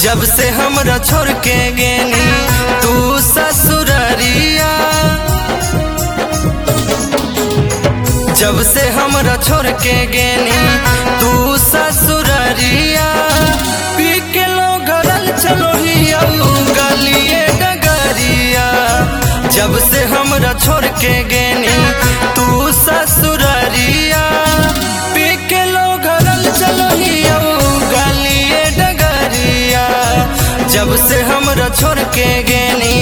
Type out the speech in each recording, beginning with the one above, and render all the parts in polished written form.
जब से हमरा छोड़ के गेनी तू ससुररिया, जब से हमरा छोड़ के गेनी तू ससुररिया, पी के लो घरल चलो हिया गलिए डगरिया। जब से हमरा छोड़ के गेनी तू ससुररिया, पी के लो घरल चलो हिया गलिए डगरिया। जब से हमरा छोड़ के गेनी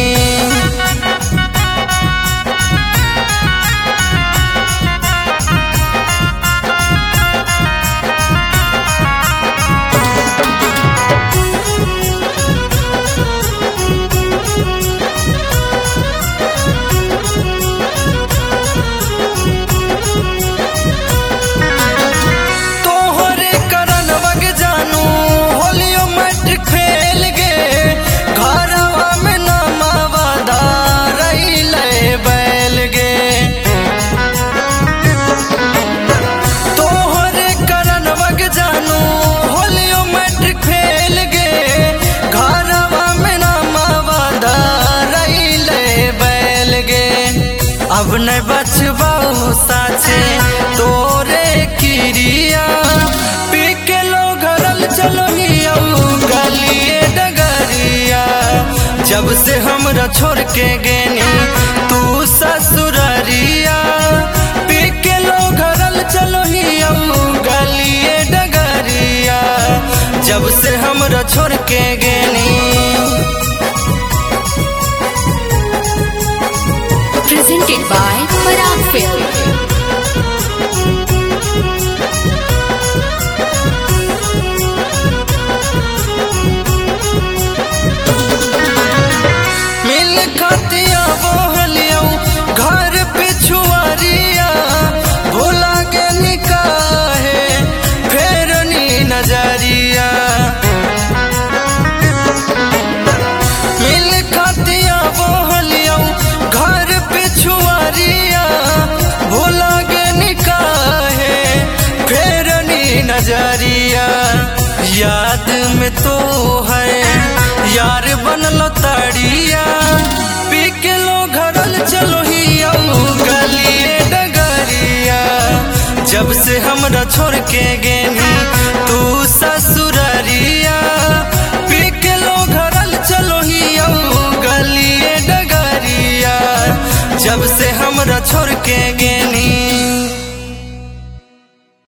अब न बचबाऊ साचे तोरे किरिया, पी के लो घरल चलो हिया गलिए डगरिया। जब से हमरा छोड़ के गेनी तू ससुररिया, पी के लो घरल चलो हिया गलिए डगरिया। जब से हमरा छोड़ के गेनी presented by Parag Film. मिल खतिया बोहलिया घर पिछुआरिया, भोला के निकाहे फेरनी नजरिया। मिल खतिया बोहलिया घर पिछुआरिया, भोला के निकाहे फेरनी नजरिया। याद में तो है यार बनलो ताड़िया, पी के लो घरल चलो हिया गलिए डगरिया। जब से हमरा छोड़ के गेनी तू ससुररिया, पी के लो घरल चलो हिया गलिए डगरिया। जब से हमरा छोड़ के गेनी